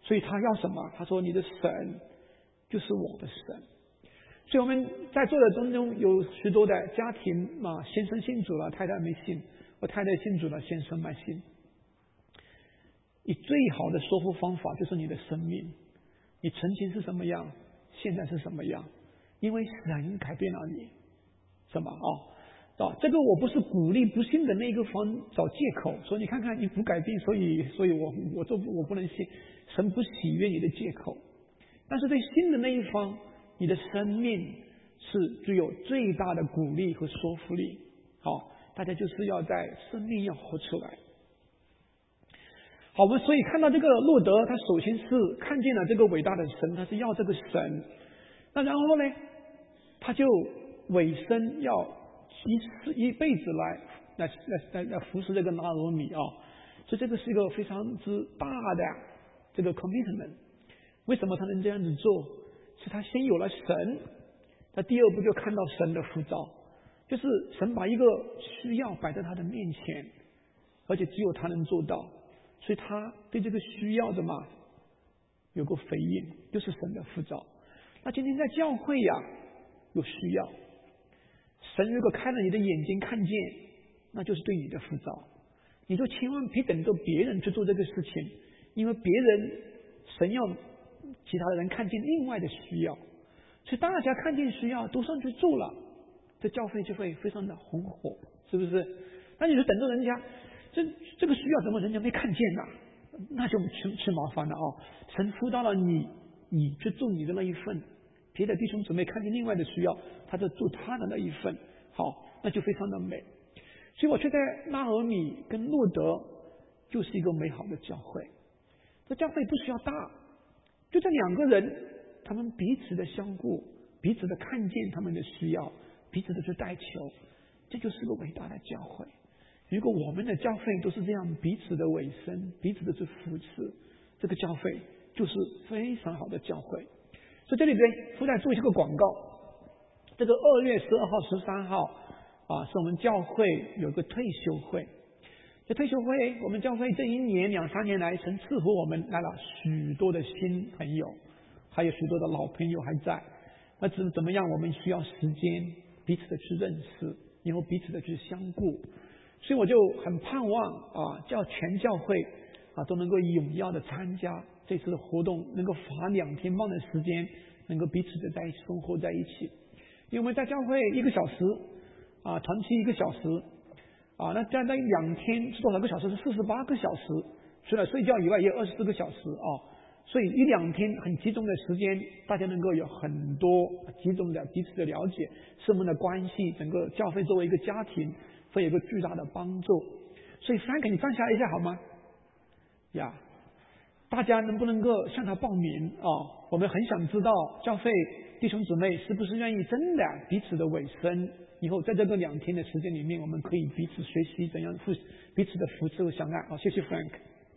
所以他要什么？他说你的神就是我的神。所以我们在座的当中有许多的家庭啊，先生信主了，太太没信，我太太信主了，先生没信。你最好的说服方法就是你的生命，你曾经是什么样，现在是什么样，因为神改变了你，什么啊？啊，这个我不是鼓励不信的那个方找借口，说你看看你不改变，所以所以我我做我不能信，神不喜悦你的借口。但是对信的那一方，你的生命是具有最大的鼓励和说服力。好，大家就是要在生命要活出来。好，我们所以看到这个路德，他首先是看见了这个伟大的神，他是要这个神。那然后呢，他就委身要一一辈子来来来来服侍这个拿俄米啊，所以这个是一个非常之大的这个 commitment。为什么他能这样子做？是他先有了神，他第二步就看到神的呼召，就是神把一个需要摆在他的面前，而且只有他能做到，所以他对这个需要的嘛有个回应，就是神的呼召。那今天在教会呀有需要，神如果开了你的眼睛看见，那就是对你的呼召，你就千万别等着别人去做这个事情，因为别人神要其他的人看见另外的需要，所以大家看见需要都上去做了，这教会就会非常的红火，是不是？那你就等着人家这这个需要怎么人家没看见呢？那就吃吃麻烦了哦。神呼到了你，你去做你的那一份，别的弟兄姊妹看见另外的需要，他就做他的那一份，好，那就非常的美。所以我觉得拉俄米跟路德就是一个美好的教会。这教会不需要大，就这两个人，他们彼此的相顾，彼此的看见他们的需要，彼此的去代求，这就是个伟大的教会。如果我们的教会都是这样彼此的委身，彼此的去扶持，这个教会就是非常好的教会。所以这里边附带做一个广告，这个二月十二号、十三号啊，是我们教会有个退休会。这退休会，我们教会这一年两三年来，曾赐福我们来了许多的新朋友，还有许多的老朋友还在。那怎怎么样？我们需要时间彼此的去认识，然后彼此的去相顾。所以我就很盼望啊，叫全教会啊都能够踊跃的参加这次的活动，能够花两天半的时间，能够彼此的在生活在一起。因为我们在教会一个小时啊，团契一个小时啊，那这样在两天是多少个小时？是四十八个小时，除了睡觉以外也有二十四个小时啊。所以一两天很集中的时间，大家能够有很多集中的彼此的了解，使我们的关系，整个教会作为一个家庭会有一个巨大的帮助。所以 Frank 你站下来一下好吗？呀，大家能不能够向他报名啊？我们很想知道教会弟兄姊妹是不是愿意真的彼此的委身，以后在这个两天的时间里面，我们可以彼此学习怎样互彼此的扶持和相爱。好，谢谢 Frank。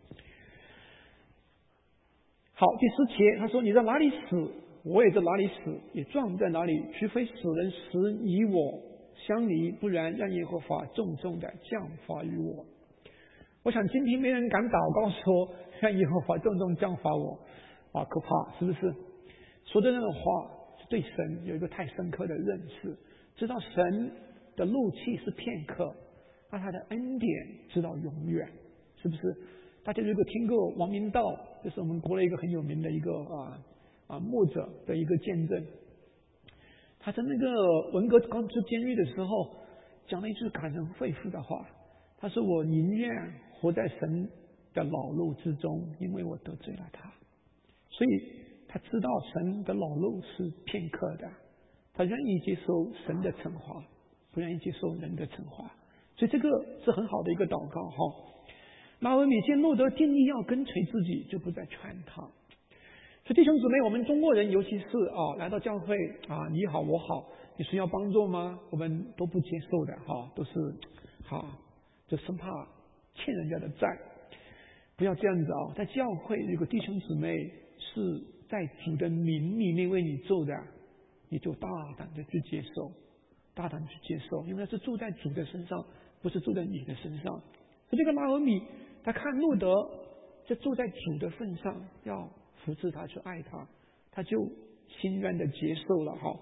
好，第十节他说：“你在哪里死，我也在哪里死，也撞在哪里。除非死人使你我相离，不然让耶和华重重的降罚于我。”我想今天没人敢祷告说让耶和华重重降罚我啊，可怕，是不是？说的那种话是对神有一个太深刻的认识，知道神的怒气是片刻，而他的恩典直到永远，是不是？大家如果听过王明道，就是我们国内一个很有名的一个啊啊牧者的一个见证，他在那个文革刚出监狱的时候，讲了一句感人肺腑的话，他说：“我宁愿活在神的老路之中，因为我得罪了他。”所以他知道神的老路是片刻的，他愿意接受神的惩罚，不愿意接受人的惩罚。所以这个是很好的一个祷告哈。拿俄米见路德定义要跟随自己，就不再劝他。所以弟兄姊妹，我们中国人尤其是啊，来到教会啊，你好我好，你需要帮助吗？我们都不接受的哈，都是哈，就生怕欠人家的债。不要这样子啊！在教会，如果弟兄姊妹是在主的名里面为你做的，你就大胆的去接受，大胆去接受，因为是住在主的身上，不是住在你的身上。所以这个拿俄米他看路德这住在主的份上，要扶持他，去爱他，他就心愿的接受了。哈，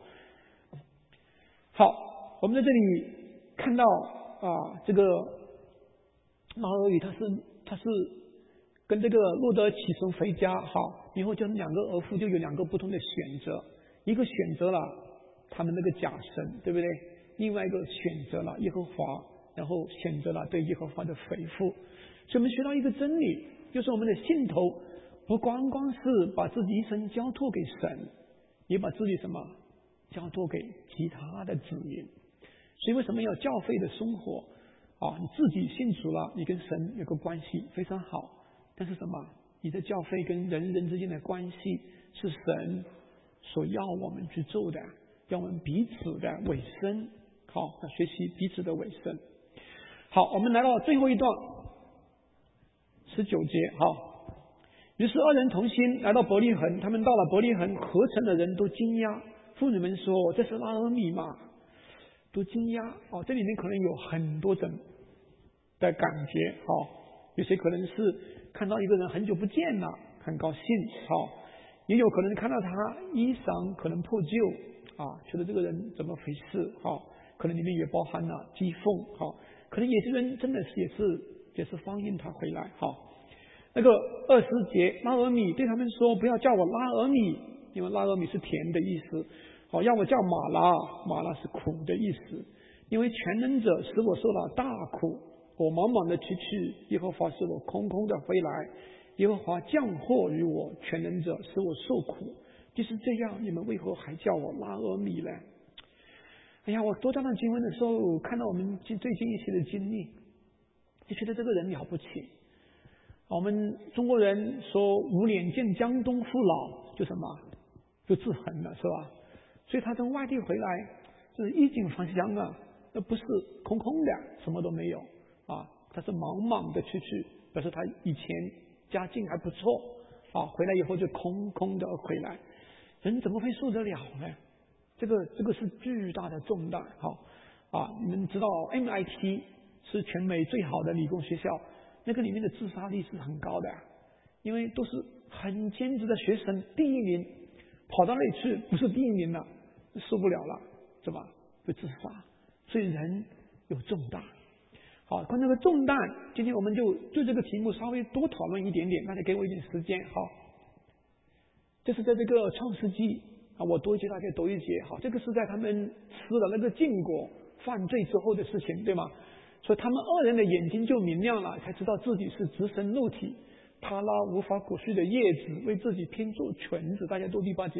好，我们在这里看到啊，这个拉俄米他是他是跟这个路德启程回家，好，以后就两个儿妇就有两个不同的选择，一个选择了他们那个假神，对不对？另外一个选择了耶和华，然后选择了对耶和华的回复。所以我们学到一个真理，就是我们的信头不光光是把自己一生交托给神，也把自己什么交托给其他的子民。所以为什么要教会的生活啊？你自己信主了，你跟神有个关系非常好，但是什么？你的教会跟人人之间的关系是神所要我们去做的，要我们彼此的委身，好，要学习彼此的委身。好，我们来到最后一段十九节，好。于是二人同心来到伯利恒，他们到了伯利恒，合城的人都惊讶，妇女们说：“这是拉俄米吗？”都惊讶哦，这里面可能有很多种的感觉，哦，有些可能是看到一个人很久不见了，很高兴，哦，也有可能看到他衣裳可能破旧啊，觉得这个人怎么回事，哦，可能里面也包含了讥讽，哦，可能有些人真的是也是也是欢迎他回来，好，哦。那个二十节，拉俄米对他们说：“不要叫我拉俄米，因为拉俄米是甜的意思。好，要我叫马拉，马拉是苦的意思。因为全能者使我受了大苦，我茫茫的去去，耶和华使我空空的回来。耶和华降祸于我，全能者使我受苦。就是这样，你们为何还叫我拉俄米呢？”哎呀，我读这段经文的时候，看到我们最近一些的经历，就觉得这个人了不起。我们中国人说无脸见江东父老，就什么就自横了，是吧？所以他从外地回来就是衣锦还乡啊，那不是空空的什么都没有啊，他是茫茫的出去，表示他以前家境还不错啊，回来以后就空空的回来，人怎么会受得了呢？这个这个是巨大的重担。好啊，你们知道 M I T 是全美最好的理工学校，那个里面的自杀率是很高的，因为都是很坚持的学生，第一名跑到那里去不是第一名了，受不了了，是吧？会自杀。所以人有重担。好，关于这个重担，今天我们就对这个题目稍微多讨论一点点，大家给我一点时间。好，这是在这个创世纪啊，我读一节大家读一节。好，这个是在他们吃了那个禁果犯罪之后的事情，对吗？所以他们二人的眼睛就明亮了，才知道自己是直身肉体，他拉无法裹续的叶子，为自己编做裙子。大家读第八节。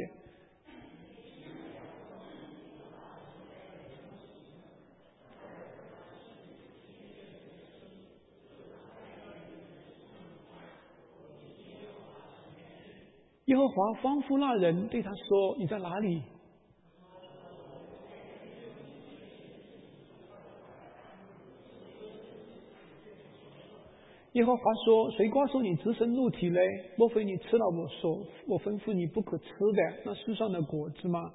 耶和华吩咐那人对他说：“你在哪里？”耶和华说：“谁告诉你直身肉体嘞？莫非你吃了我所我吩咐你不可吃的那树上的果子吗？”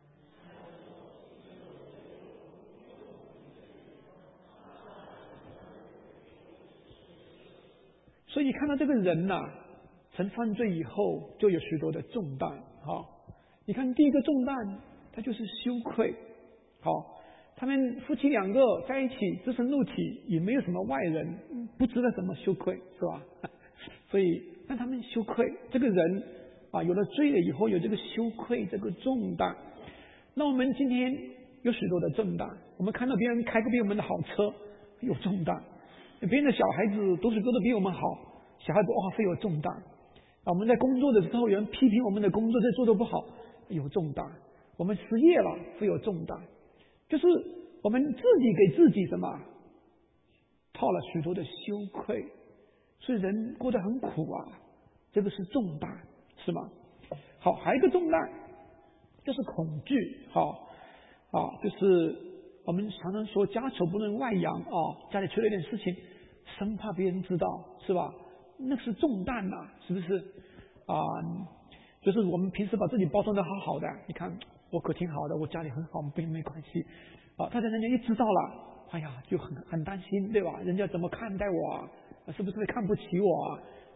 所以看到这个人呐、啊，曾犯罪以后就有许多的重担。好，你看第一个重担，他就是羞愧。好，他们夫妻两个在一起直身肉体，也没有什么外人，不值得什么羞愧，是吧？所以让他们羞愧。这个人啊，有了罪了以后，有这个羞愧这个重担。那我们今天有许多的重担，我们看到别人开个比我们的好车，有重担；别人的小孩子读书读得比我们好，小孩子哇会有重担。啊，我们在工作的时候，有人批评我们的工作这做得不好，有重担；我们失业了，会有重担。就是我们自己给自己什么套了许多的羞愧，所以人过得很苦啊，这个是重担，是吗？好，还有一个重担就是恐惧。好啊，就是我们常常说家丑不能外扬啊，家里出了一点事情，生怕别人知道，是吧？那是重担呐、啊，是不是啊？就是我们平时把自己包装得好好的，你看我可挺好的，我家里很好，没没关系啊。但是人家一知道了，哎呀，就很很担心，对吧？人家怎么看待我啊？是不是会看不起我啊？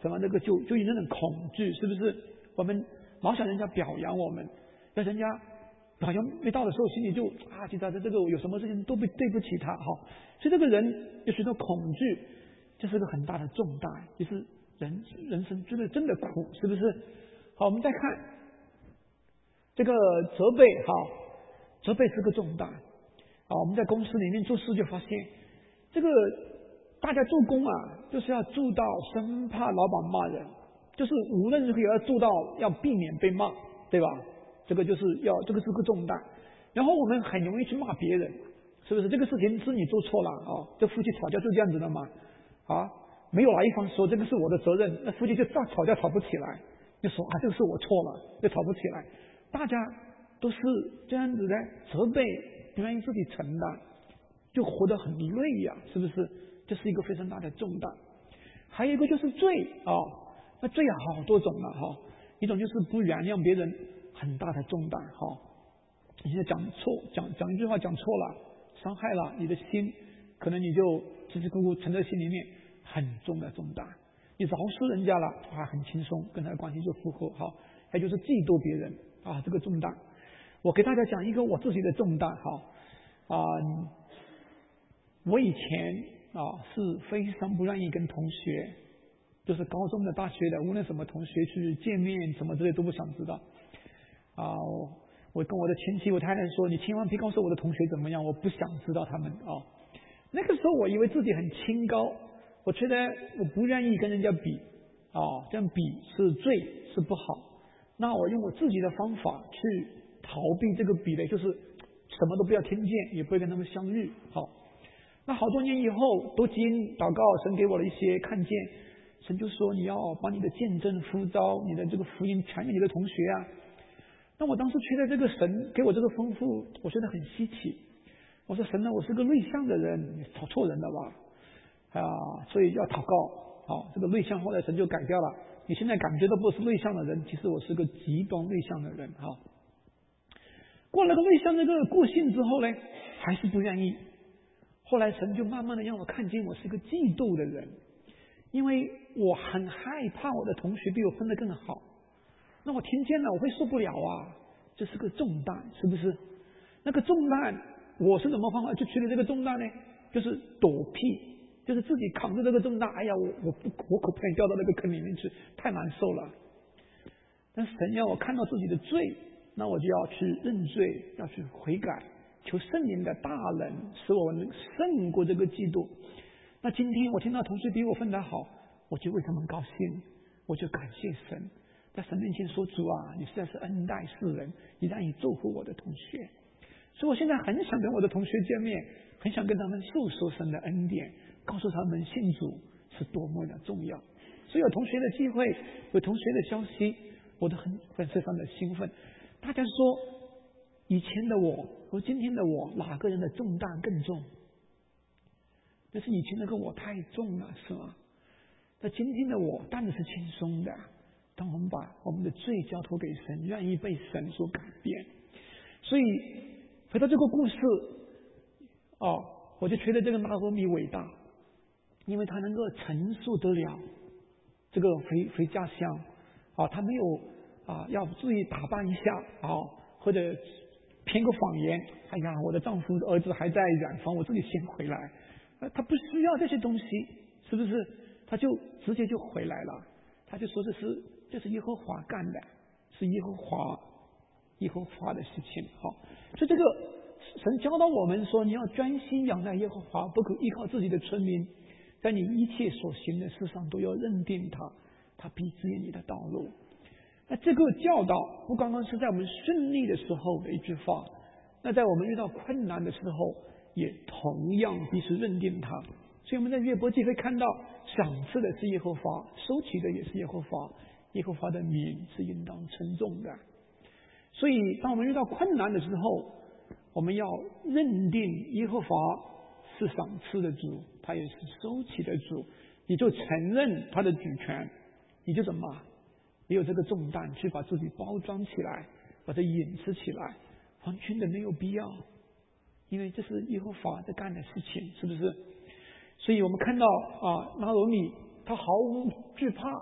什么那个就就有那种恐惧，是不是？我们老想人家表扬我们，要人家好像没到的时候，心里就啊，觉得这个有什么事情都不对不起他哈。所以这个人有许多恐惧，这是个很大的重担，就是人人生真的真的苦，是不是？好，我们再看这个责备哈，责备是个重担。啊，我们在公司里面做事就发现，这个大家做工啊，就是要做到生怕老板骂人，就是无论如何也要做到要避免被骂，对吧？这个就是要这个是个重担。然后我们很容易去骂别人，是不是？这个事情是你做错了啊，这夫妻吵架就这样子的嘛，啊，没有哪一方说这个是我的责任，那夫妻就吵吵架吵不起来，就说啊这个是我错了，就吵不起来。大家都是这样子的责备，不愿意自己承担，就活得很累呀，是不是？这是一个非常大的重担。还有一个就是罪啊，那罪有好多种了哈，一种就是不原谅别人，很大的重担哈。你现在讲错，讲讲一句话讲错了，伤害了你的心，可能你就支支吾吾沉在心里面，很重的重担。你饶恕人家了啊，很轻松，跟他的关系就复合哈。还有就是嫉妒别人啊，这个重担。我给大家讲一个我自己的重担哈啊，我以前啊是非常不愿意跟同学，就是高中的、大学的，无论什么同学去见面什么之类都不想知道啊。我我跟我的亲戚、我太太说，你千万别告诉我的同学怎么样，我不想知道他们啊。那个时候我以为自己很清高，我觉得我不愿意跟人家比啊，这样比是罪，是不好。那我用我自己的方法去逃避这个比的，就是什么都不要听见，也不会跟他们相遇。好，那好多年以后，读经祷告，神给我了一些看见，神就说你要把你的见证呼召，你的这个福音传给你的同学啊。那我当时觉得这个神给我这个吩咐，我觉得很稀奇。我说神呢，我是个内向的人，你找错人了吧？啊，所以要祷告。啊，这个内向后来神就改掉了。你现在感觉到不是内向的人，其实我是个极端内向的人哈。过了个内向那个个性之后呢，还是不愿意。后来神就慢慢的让我看见我是个嫉妒的人，因为我很害怕我的同学比我分得更好。那我听见了我会受不了啊，这是个重担，是不是？那个重担我是怎么方法去处理这个重担呢？就是躲避，就是自己扛着这个重担。哎呀，我我不我可不可以掉到那个坑里面去，太难受了。但神让我看到自己的罪，那我就要去认罪，要去悔改，求圣灵的大能使我能胜过这个嫉妒。那今天我听到同学比我分得好，我就为他们高兴，我就感谢神，在神面前说，主啊，你实在是恩待世人，你让你祝福我的同学。所以我现在很想跟我的同学见面，很想跟他们诉说神的恩典，告诉他们信主是多么的重要。所以有同学的机会，有同学的消息，我都很很非常的兴奋。大家说以前的我和今天的我，哪个人的重担更重？就是以前那个我太重了，是吗？那今天的我担子是轻松的，当我们把我们的罪交托给神，愿意被神所改变。所以回到这个故事哦，我就觉得这个拿俄米伟大，因为他能够陈述得了这个回回家乡啊，他没有啊要注意打扮一下啊，或者编个谎言，哎呀，我的丈夫儿子还在远方，我自己先回来。他不需要这些东西，是不是？他就直接就回来了。他就说这是这是耶和华干的，是耶和华耶和华的事情。好，所以这个神教导我们说，你要专心仰赖耶和华，不可依靠自己的聪明，在你一切所行的事上都要认定他，他必指引你的道路。那这个教导不刚刚是在我们顺利的时候的一句话，那在我们遇到困难的时候，也同样必须认定他。所以我们在约伯记会看到，赏赐的是耶和华，收取的也是耶和华，耶和华的名是应当称颂的。所以当我们遇到困难的时候，我们要认定耶和华是赏赐的主，他也是收取的主，你就承认他的主权，你就怎么没有这个重担去把自己包装起来，把它掩饰起来，完全的没有必要，因为这是耶和华在干的事情，是不是？所以我们看到啊，拿俄米他毫无惧怕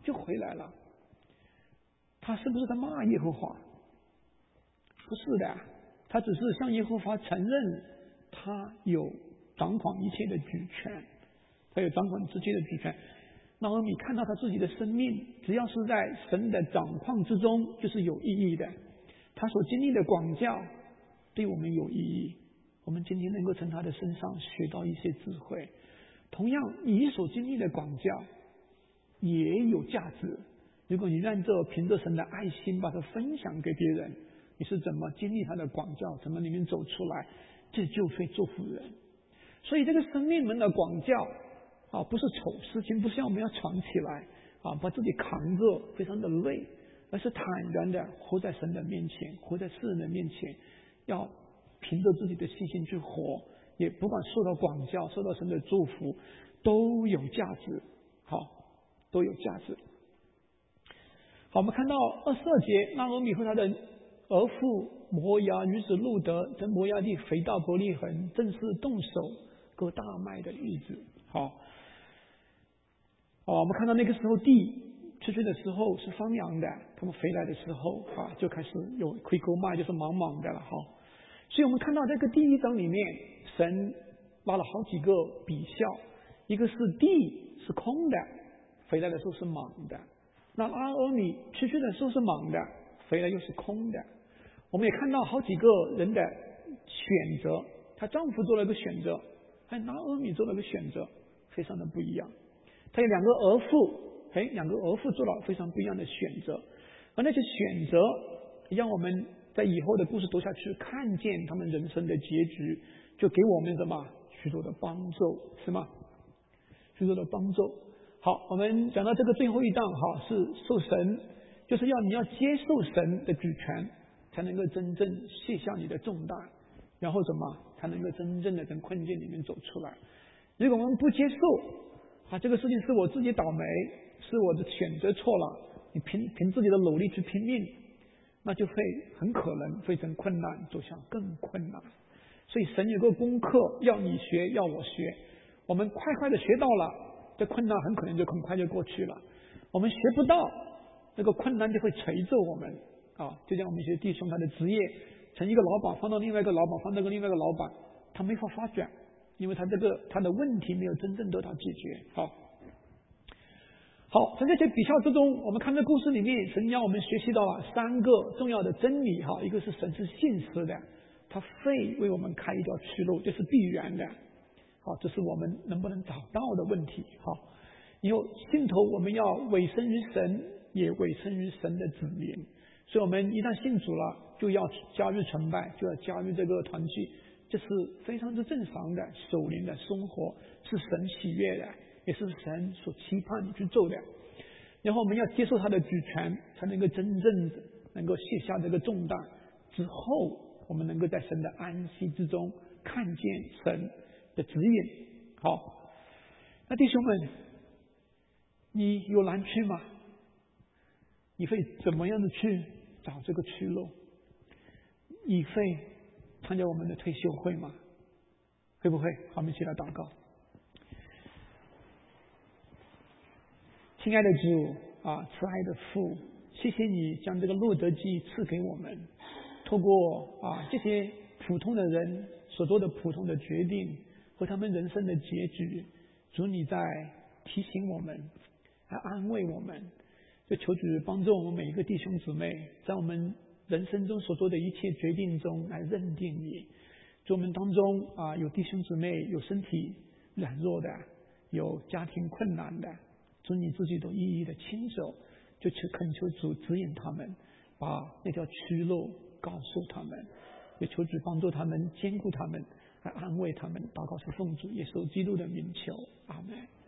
就回来了。他是不是在骂耶和华？不是的，他只是向耶和华承认他有掌管一切的主权，他有掌管一切的主权。拿俄米看到他自己的生命，只要是在神的掌控之中，就是有意义的。他所经历的管教对我们有意义，我们今天能够从他的身上学到一些智慧。同样，你所经历的管教也有价值。如果你让这凭着神的爱心把它分享给别人，你是怎么经历他的管教，怎么里面走出来，这就会祝福人。所以这个生命门的管教啊，不是丑事情，不是要我们要藏起来啊，把自己扛着非常的累，而是坦然的活在神的面前，活在世人的面前，要凭着自己的信心去活，也不管受到管教，受到神的祝福，都有价值，好，都有价值。好，我们看到二十二节，拿俄米和他的儿妇摩押女子路德在摩押地肥大伯利恒，正是动手割大麦的日子。好，哦，我们看到那个时候地出去的时候是荒凉的，他们回来的时候啊，就开始有亏沟麦，就是茫茫的了哈。所以我们看到这个第一章里面，神拉了好几个比较，一个是地是空的，回来的时候是满的。那拿俄米出去的时候是满的，回来又是空的。我们也看到好几个人的选择，她丈夫做了一个选择，还拿俄米做了一个选择，非常的不一样。他有两个儿妇，哎，两个儿妇做了非常不一样的选择，而那些选择让我们在以后的故事读下去，看见他们人生的结局，就给我们什么许多的帮助，是吗？许多的帮助。好，我们讲到这个最后一章，哈，是受神，就是要你要接受神的主权，才能够真正卸下你的重担，然后什么才能够真正的从困境里面走出来。如果我们不接受啊，这个事情是我自己倒霉，是我的选择错了，你凭凭自己的努力去拼命，那就会很可能会从困难走向更困难。所以神有个功课要你学，要我学，我们快快的学到了，这困难很可能就很快就过去了。我们学不到，这个困难就会锤着我们啊！就像我们一些弟兄，他的职业从一个老板放到另外一个老板，放到另外一个老板，他没法发展，因为他这个他的问题没有真正得到解决。好，好，从这些比较之中，我们看这故事里面，神让我们学习到了三个重要的真理哈，一个是神是信实的，他会为我们开一条去路，这是必然的。好，这是我们能不能找到的问题。好，以后信徒我们要委身于神，也委身于神的子民。所以我们一旦信主了，就要加入崇拜，就要加入这个团契，这是非常之正常的属灵的生活，是神喜悦的，也是神所期盼你去做的。然后我们要接受他的主权，才能够真正能够卸下这个重担，之后我们能够在神的安息之中看见神的指引。好，那弟兄们，你有难处吗？你会怎么样的去找这个去路？你会参加我们的退休会吗？会不会？好，我们一起来祷告。亲爱的主啊，慈爱的父，谢谢你将这个路德记赐给我们，透过啊这些普通的人所做的普通的决定和他们人生的结局，主你在提醒我们，来安慰我们，就求主帮助我们每一个弟兄姊妹，在我们人生中所做的一切决定中来认定你。主，我们当中啊有弟兄姊妹有身体软弱的，有家庭困难的，主你自己都一一的亲手，就求恳求主指引他们，把那条去路告诉他们，也求主帮助他们，兼顾他们，来安慰他们。祷告是奉主耶稣基督的名求，阿们。